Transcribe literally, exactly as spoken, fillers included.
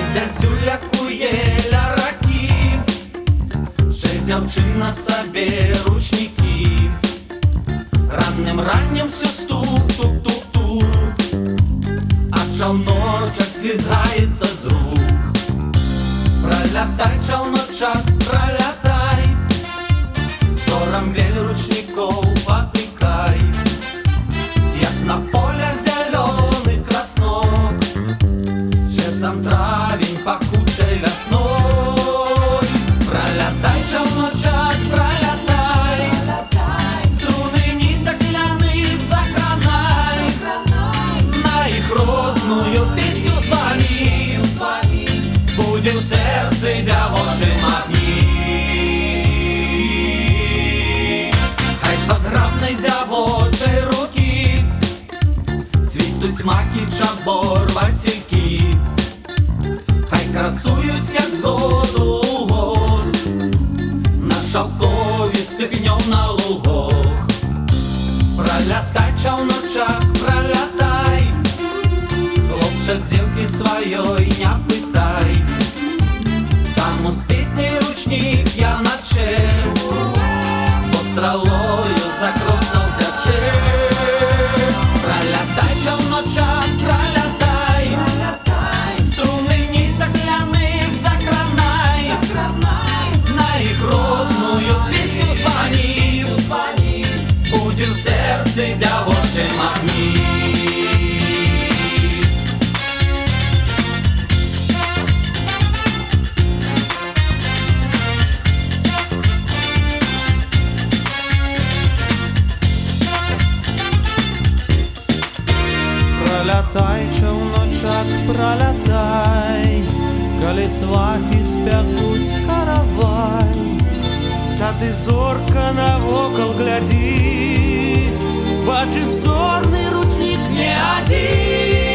Зязюля кує ляраки, ще дівчина собі ручники. Ранним-ранним все стук-тук-тук-тук, а челночок слізгається з рук. Пролятай, челночок, пролятай, зором бель ручников потыкай. Як на поле зеленый краснок, часом травень пахучей весной. Пролятай, челночок, пролятай, струны ниток ляных закранай, на их родную песню звони, будем в сердце девочим огни. Хай з-под зграбної дівочої руки цвітуть маки, чабор, васильки. Хай красують, як згоду угод, на шовковістих днем на лугах. Пролятай, челночок, пролятай, хлопча дівки своєї не питай. Там з пісней ручник я наче, бо стрелою за кросном тяче. Пролятай, челночок, пролятай, струны ниток ляных закранай, на их родную песню звони, будем в сердце девочим огни. Пролятай, човночок, пролятай, коли свахи спякуть каравай. Та ти зорка навокал гляди, бачиш зорний ручник не один.